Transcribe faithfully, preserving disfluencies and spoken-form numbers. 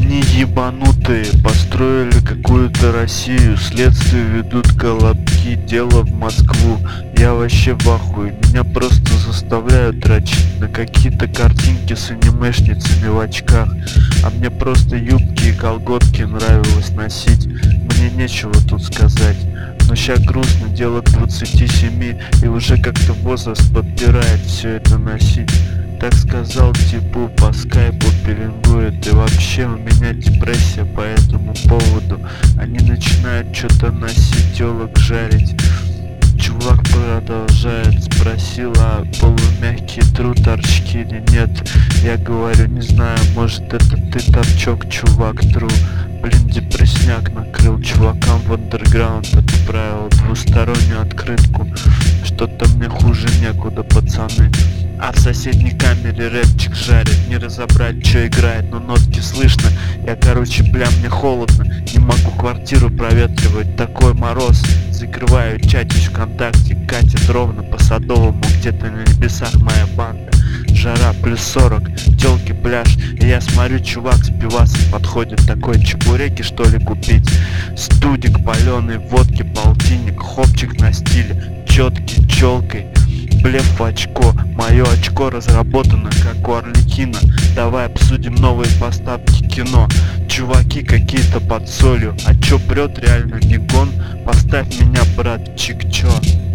Они ебанутые, построили какую-то Россию, следствие ведут колобки, дело в Москву. Я вообще в ахуе, меня просто заставляют дрочить на какие-то картинки с анимешницами в очках. А мне просто юбки и колготки нравилось носить, мне нечего тут сказать. Но ща грустно, дело к двадцати семи, и уже как-то возраст подпирает все это носить. Так сказал типу по скайпу пеленгует. И вообще у меня депрессия по этому поводу. Они начинают что-то носить, телок жарить. Чувак продолжает, спросил, а полумягкие тру торчки или нет. Я говорю, не знаю, может это ты торчок, чувак, тру. Блин, депрессняк накрыл, чувакам в андерграунд отправил двустороннюю открытку. Что-то мне хуже некуда, пацаны. А в соседней камере рэпчик жарит, не разобрать, что играет, но нотки слышно. Я, короче, бля, мне холодно, не могу квартиру проветривать, такой мороз. Закрываю чатик ВКонтакте, катит ровно по Садовому, где-то на небесах моя банда. Жара плюс сорок, тёлки пляж, и я смотрю, чувак с пивасом подходит, такой, чебуреки что ли купить? Студик палёный, водки полтинник, хопчик на стиле, чёткий чёлкой. Блеф в очко, мое очко разработано как у Арлекина. Давай обсудим новые поставки кино. Чуваки какие-то под солью, а чё прёт реально не гон? Поставь меня, братчик, чё?